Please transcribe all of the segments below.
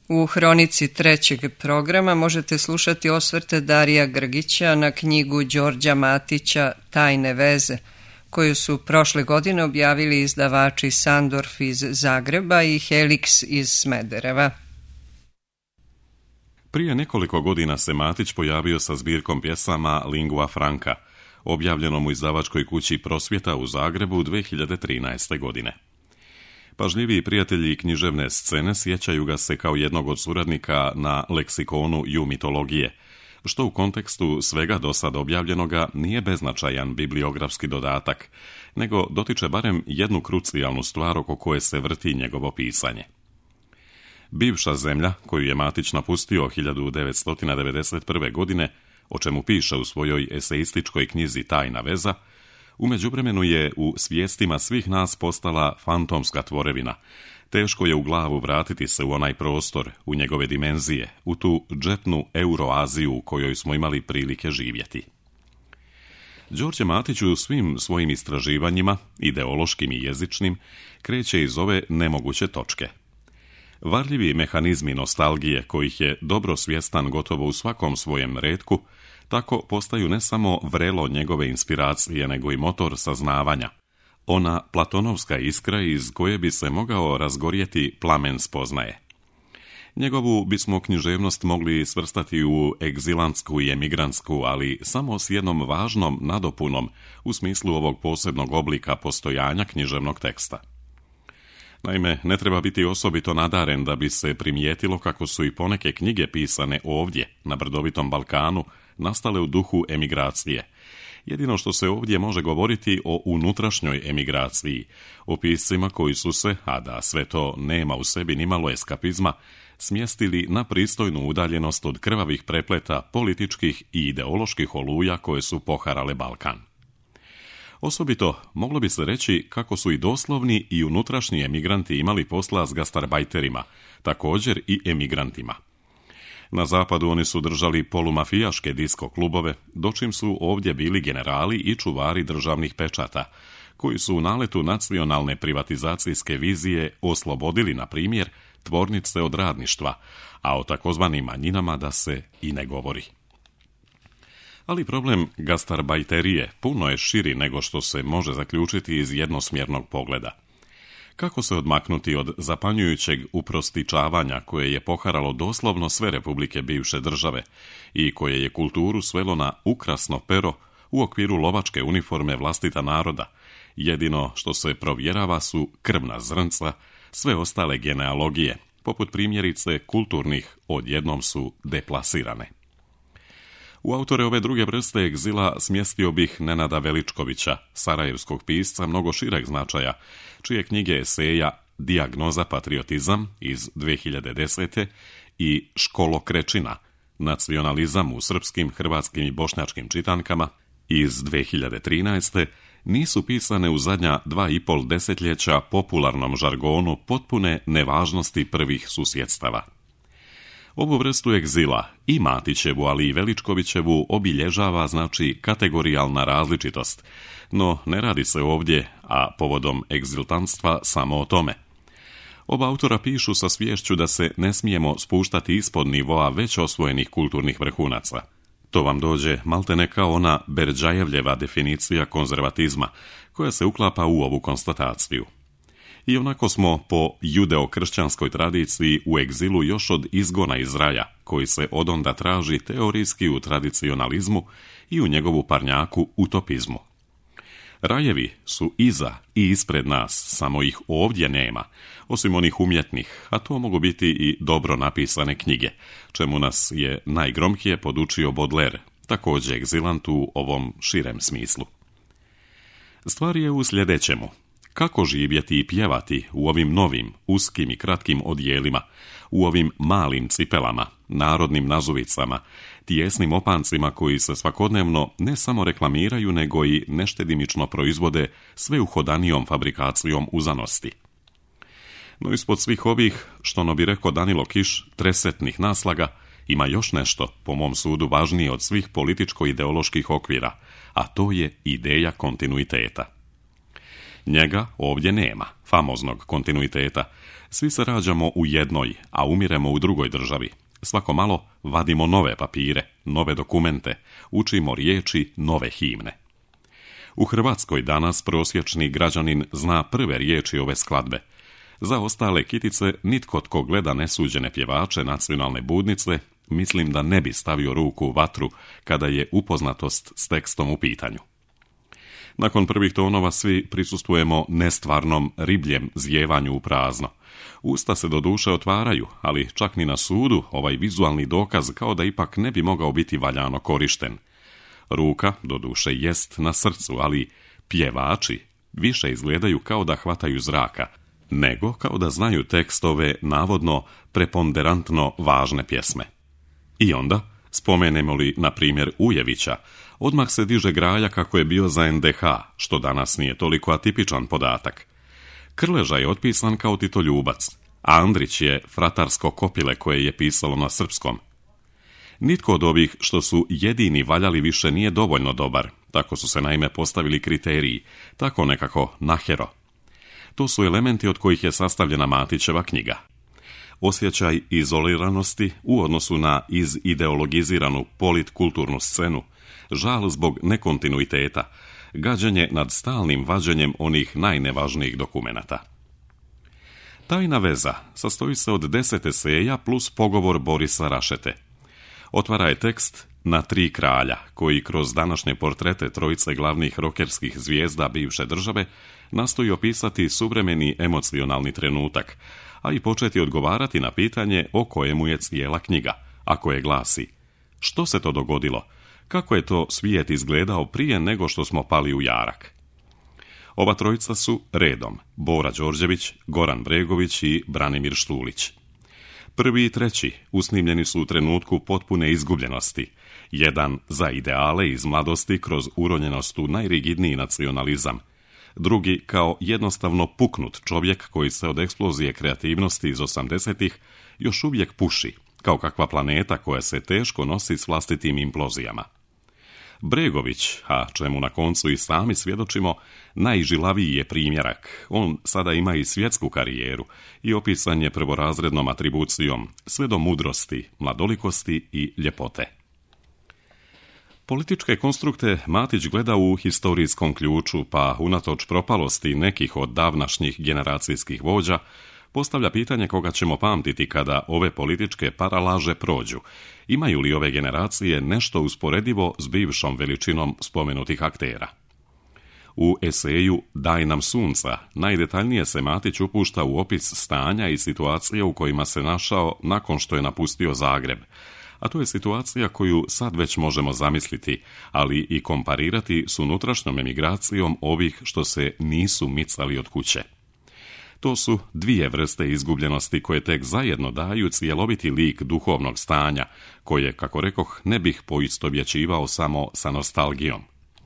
U hronici trećeg programa možete slušati osvrte Darija Grgića na knjigu Đorđa Matića Tajne veze, koju su prošle godine objavili izdavači Sandorf iz Zagreba i Helix iz Smedereva. Prije nekoliko godina se Matić pojavio sa zbirkom pjesama Lingua Franca, objavljenom u izdavačkoj kući Prosvjeta u Zagrebu 2013. godine. Pažljiviji prijatelji književne scene sjećaju ga se kao jednog od suradnika na leksikonu jumitologije, što u kontekstu svega do sad objavljenoga nije beznačajan bibliografski dodatak, nego dotiče barem jednu krucijalnu stvar oko koje se vrti njegovo pisanje. Bivša zemlja, koju je Matić napustio 1991. godine, o čemu piše u svojoj eseističkoj knjizi Tajna veza, u međuvremenu je u svijestima svih nas postala fantomska tvorevina. Teško je u glavu vratiti se u onaj prostor, u njegove dimenzije, u tu džepnu Euroaziju u kojoj smo imali prilike živjeti. Đorđe Matić u svim svojim istraživanjima, ideološkim i jezičnim, kreće iz ove nemoguće točke. Varljivi mehanizmi nostalgije, kojih je dobro svjestan gotovo u svakom svojem retku, tako postaju ne samo vrelo njegove inspiracije, nego i motor saznavanja. Ona platonovska iskra iz koje bi se mogao razgorjeti plamen spoznaje. Njegovu bismo književnost mogli svrstati u egzilantsku i emigrantsku, ali samo s jednom važnom nadopunom u smislu ovog posebnog oblika postojanja književnog teksta. Naime, ne treba biti osobito nadaren da bi se primijetilo kako su i poneke knjige pisane ovdje, na brdovitom Balkanu, nastale u duhu emigracije. Jedino što se ovdje može govoriti o unutrašnjoj emigraciji, o piscima koji su se, a da sve to nema u sebi nimalo eskapizma, smjestili na pristojnu udaljenost od krvavih prepleta političkih i ideoloških oluja koje su poharale Balkan. Osobito, moglo bi se reći kako su i doslovni i unutrašnji emigranti imali posla s gastarbajterima, također i emigrantima. Na zapadu oni su držali polumafijaške disko klubove, dočim su ovdje bili generali i čuvari državnih pečata, koji su u naletu nacionalne privatizacijske vizije oslobodili, na primjer, tvornice od radništva, a o takozvanim manjinama da se i ne govori. Ali problem gastarbajterije puno je širi nego što se može zaključiti iz jednosmjernog pogleda. Kako se odmaknuti od zapanjujućeg uprostičavanja koje je poharalo doslovno sve republike bivše države i koje je kulturu svelo na ukrasno pero u okviru lovačke uniforme vlastita naroda? Jedino što se provjerava su krvna zrnca, sve ostale genealogije, poput primjerice kulturnih, odjednom su deplasirane. U autore ove druge vrste egzila smjestio bih Nenada Veličkovića, sarajevskog pisca mnogo šireg značaja, čije knjige eseja Dijagnoza patriotizam iz 2010. i Školokrečina, nacionalizam u srpskim, hrvatskim i bošnjačkim čitankama iz 2013. nisu pisane u zadnja 2,5 desetljeća popularnom žargonu potpune nevažnosti prvih susjedstava. Ovu vrstu egzila, i Matićevu, ali i Veličkovićevu, obilježava znači kategorijalna različitost, no ne radi se ovdje, a povodom egziltantstva, samo o tome. Oba autora pišu sa sviješću da se ne smijemo spuštati ispod nivoa već osvojenih kulturnih vrhunaca. To vam dođe maltene kao ona Berdžajevljeva definicija konzervatizma, koja se uklapa u ovu konstataciju. I onako smo po judeo-kršćanskoj tradiciji u egzilu još od izgona iz raja, koji se odonda traži teorijski u tradicionalizmu i u njegovu parnjaku utopizmu. Rajevi su iza i ispred nas, samo ih ovdje nema, osim onih umjetnih, a to mogu biti i dobro napisane knjige, čemu nas je najgromkije podučio Baudelaire, također egzilant u ovom širem smislu. Stvar je u sljedećemu. Kako živjeti i pjevati u ovim novim, uskim i kratkim odjelima, u ovim malim cipelama, narodnim nazuvicama, tijesnim opancima koji se svakodnevno ne samo reklamiraju, nego i neštedimično proizvode sve uhodanijom fabrikacijom uzanosti. No ispod svih ovih, što no bi rekao Danilo Kiš, tresetnih naslaga, ima još nešto, po mom sudu, važnije od svih političko-ideoloških okvira, a to je ideja kontinuiteta. Njega ovdje nema, famoznog kontinuiteta. Svi se rađamo u jednoj, a umiremo u drugoj državi. Svako malo vadimo nove papire, nove dokumente, učimo riječi, nove himne. U Hrvatskoj danas prosječni građanin zna prve riječi ove skladbe. Za ostale kitice nitko tko gleda nesuđene pjevače nacionalne budnice, mislim da ne bi stavio ruku u vatru kada je upoznatost s tekstom u pitanju. Nakon prvih tonova svi prisustvujemo nestvarnom ribljem zjevanju u prazno. Usta se doduše otvaraju, ali čak ni na sudu ovaj vizualni dokaz kao da ipak ne bi mogao biti valjano korišten. Ruka, doduše, jest na srcu, ali pjevači više izgledaju kao da hvataju zraka, nego kao da znaju tekstove navodno preponderantno važne pjesme. I onda, spomenemo li, na primjer, Ujevića, odmah se diže graja kako je bio za NDH, što danas nije toliko atipičan podatak. Krleža je otpisan kao titoljubac, a Andrić je fratarsko kopile koje je pisalo na srpskom. Nitko od ovih što su jedini valjali više nije dovoljno dobar, tako su se naime postavili kriteriji, tako nekako nahero. To su elementi od kojih je sastavljena Matićeva knjiga. Osjećaj izoliranosti u odnosu na izideologiziranu politkulturnu scenu, žal zbog nekontinuiteta, gađenje nad stalnim vađenjem onih najnevažnijih dokumenata. Tajna veza sastoji se od 10 eseja plus pogovor Borisa Rašete. Otvara je tekst Na 3 kralja, koji kroz današnje portrete trojice glavnih rokerskih zvijezda bivše države nastoji opisati suvremeni emocionalni trenutak, a i početi odgovarati na pitanje o kojemu je cijela knjiga, a koje glasi: što se to dogodilo? Kako je to svijet izgledao prije nego što smo pali u jarak? Ova trojica su redom Bora Đorđević, Goran Bregović i Branimir Štulić. Prvi i treći usnimljeni su u trenutku potpune izgubljenosti. Jedan za ideale iz mladosti kroz uronjenost u najrigidniji nacionalizam. Drugi kao jednostavno puknut čovjek koji se od eksplozije kreativnosti iz 80-ih još uvijek puši, kao kakva planeta koja se teško nosi s vlastitim implozijama. Bregović, a čemu na koncu i sami svjedočimo, najžilaviji je primjerak. On sada ima i svjetsku karijeru i opisan je prvorazrednom atribucijom, sve do mudrosti, mladolikosti i ljepote. Političke konstrukte Matić gleda u historijskom ključu, pa unatoč propalosti nekih od davnašnjih generacijskih vođa, postavlja pitanje koga ćemo pamtiti kada ove političke paralaže prođu. Imaju li ove generacije nešto usporedivo s bivšom veličinom spomenutih aktera? U eseju Daj nam sunca najdetaljnije se Matić upušta u opis stanja i situacije u kojima se našao nakon što je napustio Zagreb, a to je situacija koju sad već možemo zamisliti, ali i komparirati s unutrašnjom emigracijom ovih što se nisu micali od kuće. To su dvije vrste izgubljenosti koje tek zajedno daju cjeloviti lik duhovnog stanja, koje, kako rekoh, ne bih poistovjećivao samo sa nostalgijom.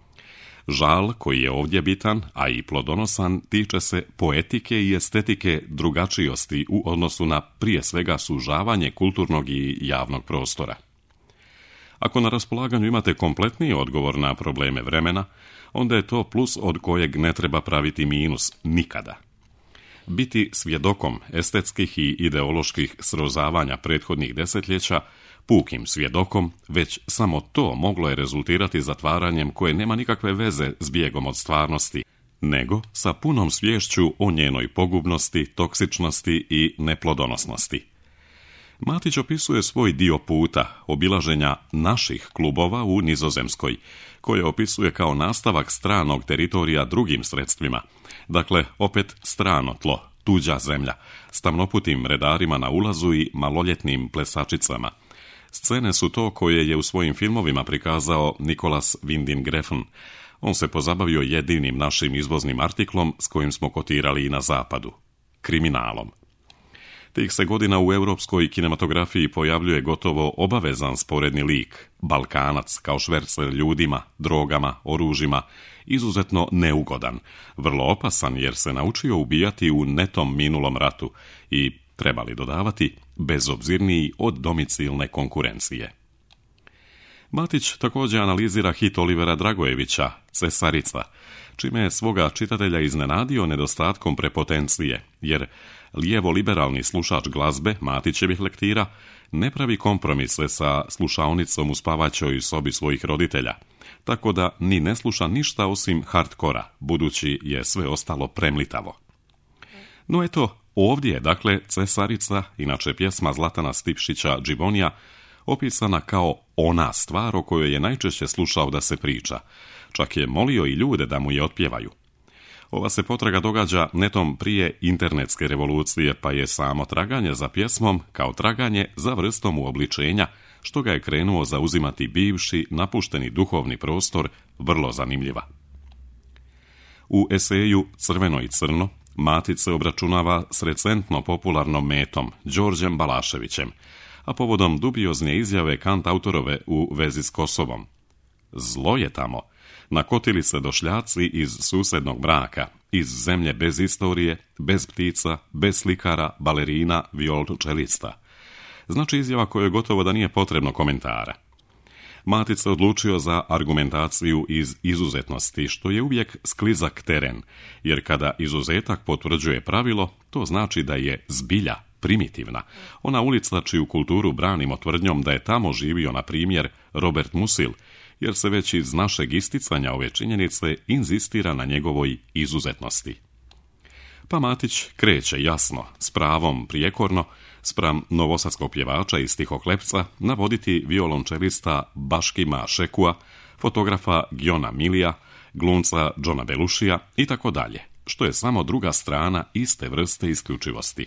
Žal koji je ovdje bitan, a i plodonosan, tiče se poetike i estetike drugačijosti u odnosu na prije svega sužavanje kulturnog i javnog prostora. Ako na raspolaganju imate kompletniji odgovor na probleme vremena, onda je to plus od kojeg ne treba praviti minus nikada. Biti svjedokom estetskih i ideoloških srozavanja prethodnih desetljeća, pukim svjedokom, već samo to moglo je rezultirati zatvaranjem koje nema nikakve veze s bijegom od stvarnosti, nego sa punom sviješću o njenoj pogubnosti, toksičnosti i neplodonosnosti. Matić opisuje svoj dio puta, obilaženja naših klubova u Nizozemskoj, koje opisuje kao nastavak stranog teritorija drugim sredstvima, dakle opet strano tlo, tuđa zemlja, s tamnoputim redarima na ulazu i maloljetnim plesačicama. Scene su to koje je u svojim filmovima prikazao Nicolas Winding Refn. On se pozabavio jedinim našim izvoznim artiklom s kojim smo kotirali i na zapadu – kriminalom. Tih se godina u europskoj kinematografiji pojavljuje gotovo obavezan sporedni lik, Balkanac kao švercer ljudima, drogama, oružjima, izuzetno neugodan, vrlo opasan jer se naučio ubijati u netom minulom ratu i, trebali dodavati, bezobzirniji od domicilne konkurencije. Matić također analizira hit Olivera Dragojevića, Cesarica. čime je svoga čitatelja iznenadio nedostatkom prepotencije, jer lijevo-liberalni slušač glazbe Matićevih lektira ne pravi kompromise sa slušaonicom u spavaćoj sobi svojih roditelja, tako da ni ne sluša ništa osim hardkora, budući je sve ostalo premlitavo. No eto, ovdje je dakle Cesarica, inače pjesma Zlatana Stipšića Džibonija, opisana kao ona stvar o kojoj je najčešće slušao da se priča, čak je molio i ljude da mu je otpjevaju. Ova se potraga događa netom prije internetske revolucije, pa je samo traganje za pjesmom kao traganje za vrstom uobličenja, što ga je krenuo zauzimati bivši, napušteni duhovni prostor, vrlo zanimljiva. U eseju Crveno i crno Matić se obračunava s recentno popularnom metom, Đorđem Balaševićem, a povodom dubiozne izjave kantautorove u vezi s Kosovom. Zlo je tamo. Nakotili se došljaci iz susednog mraka, iz zemlje bez istorije, bez ptica, bez slikara, balerina, violončelista. Znači izjava kojoj gotovo da nije potrebno komentara. Matić se odlučio za argumentaciju iz izuzetnosti, što je uvijek sklizak teren, jer kada izuzetak potvrđuje pravilo, to znači da je zbilja primitivna. Ona ulica čiju kulturu branimo tvrdnjom da je tamo živio, na primjer, Robert Musil, jer se već iz našeg isticanja ove činjenice inzistira na njegovoj izuzetnosti. Pa Matić kreće jasno, s pravom prijekorno, spram novosadskog pjevača i stihoklepca, navoditi violončelista Baškima Šekua, fotografa Gjona Milija, glumca Johna Belušija i tako dalje, što je samo druga strana iste vrste isključivosti.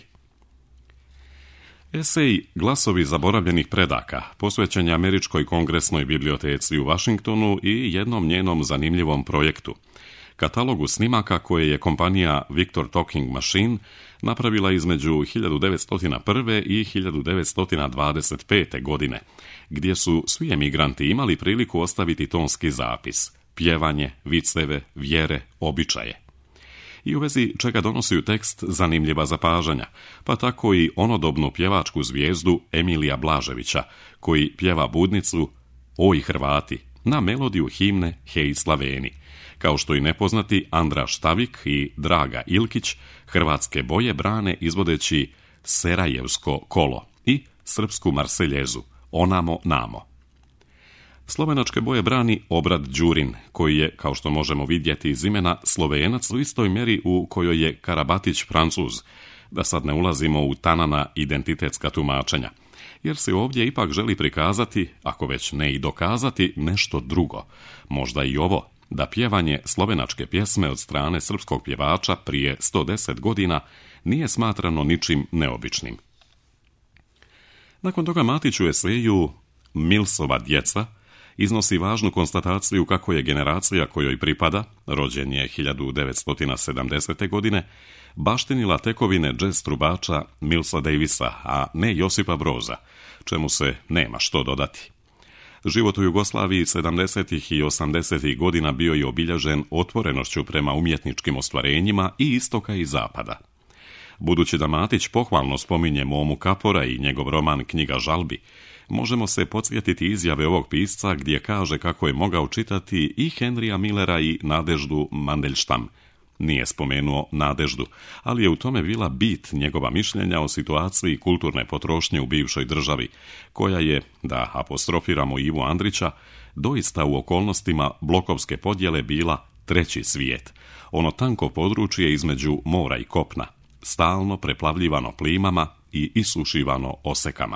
Esej Glasovi zaboravljenih predaka posvećen je Američkoj kongresnoj biblioteci u Washingtonu i jednom njenom zanimljivom projektu, katalogu snimaka koje je kompanija Victor Talking Machine napravila između 1901. i 1925. godine, gdje su svi emigranti imali priliku ostaviti tonski zapis, pjevanje, viceve, vjere, običaje. I u vezi čega donosi u tekst zanimljiva zapažanja, pa tako i onodobnu pjevačku zvijezdu Emilija Blaževića, koji pjeva budnicu Oj Hrvati na melodiju himne Hej Slaveni, kao što i nepoznati Andra Štavik i Draga Ilkić hrvatske boje brane izvodeći Serajevsko kolo i srpsku Marseljezu Onamo namo. Slovenačke boje brani Obrad Đurin, koji je, kao što možemo vidjeti iz imena, Slovenac u istoj mjeri u kojoj je Karabatić Francuz, da sad ne ulazimo u tanana identitetska tumačenja, jer se ovdje ipak želi prikazati, ako već ne i dokazati, nešto drugo, možda i ovo, da pjevanje slovenačke pjesme od strane srpskog pjevača prije 110 godina nije smatrano ničim neobičnim. Nakon toga Matić u eseju Milsova djeca iznosi važnu konstataciju kako je generacija kojoj pripada, rođen je 1970. godine, baštinila tekovine džez trubača Milsa Davisa, a ne Josipa Broza, čemu se nema što dodati. Život u Jugoslaviji 70. i 80. godina bio je obilježen otvorenošću prema umjetničkim ostvarenjima i istoka i zapada. Budući da Matić pohvalno spominje Momu Kapora i njegov roman Knjiga žalbi, možemo se podsjetiti izjave ovog pisca gdje kaže kako je mogao čitati i Henrya Millera i Nadeždu Mandelštam. Nije spomenuo Nadeždu, ali je u tome bila bit njegova mišljenja o situaciji kulturne potrošnje u bivšoj državi, koja je, da apostrofiramo Ivu Andrića, doista u okolnostima blokovske podjele bila treći svijet, ono tanko područje između mora i kopna, stalno preplavljivano plimama i isušivano osekama.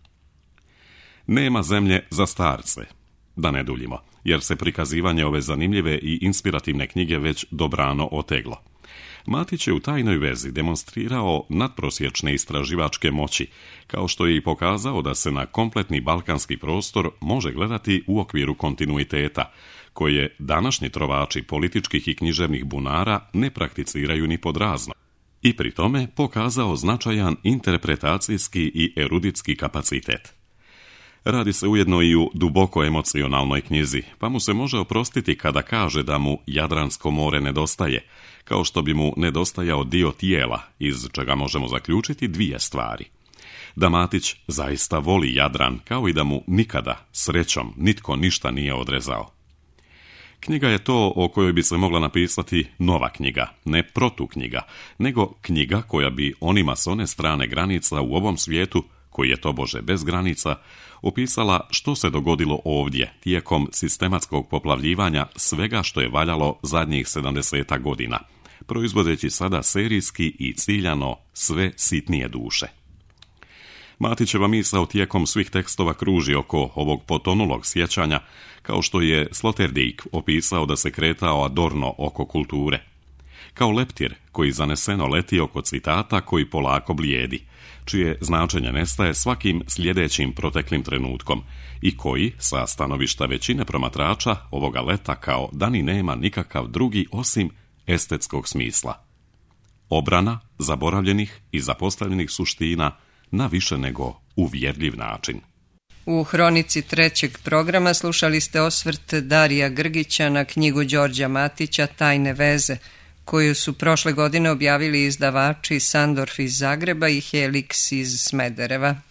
Nema zemlje za starce, da ne duljimo, jer se prikazivanje ove zanimljive i inspirativne knjige već dobrano oteglo. Matić je u tajnoj vezi demonstrirao nadprosječne istraživačke moći, kao što je i pokazao da se na kompletni balkanski prostor može gledati u okviru kontinuiteta, koje današnji trovači političkih i književnih bunara ne prakticiraju ni pod razno. I pri tome pokazao značajan interpretacijski i eruditski kapacitet. Radi se ujedno i u duboko emocionalnoj knjizi, pa mu se može oprostiti kada kaže da mu Jadransko more nedostaje, kao što bi mu nedostajao dio tijela, iz čega možemo zaključiti dvije stvari. Da Matić zaista voli Jadran, kao i da mu nikada, srećom, nitko ništa nije odrezao. Knjiga je to o kojoj bi se mogla napisati nova knjiga, ne protuknjiga, nego knjiga koja bi onima s one strane granica u ovom svijetu, koji je tobože bez granica, opisala što se dogodilo ovdje tijekom sistematskog poplavljivanja svega što je valjalo zadnjih 70 godina, proizvodeći sada serijski i ciljano sve sitnije duše. Matićeva misao tijekom svih tekstova kruži oko ovog potonulog sjećanja, kao što je Sloterdijk opisao da se kretao Adorno oko kulture. Kao leptir koji zaneseno leti oko citata koji polako blijedi, čije značenje nestaje svakim sljedećim proteklim trenutkom i koji, sa stanovišta većine promatrača, ovoga leta kao da ni nema nikakav drugi osim estetskog smisla. Obrana zaboravljenih i zapostavljenih suština na više nego uvjerljiv način. U hronici trećeg programa slušali ste osvrt Darija Grgića na knjigu Đorđa Matića Tajne veze, koju su prošle godine objavili izdavači Sandorf iz Zagreba i Helix iz Smedereva.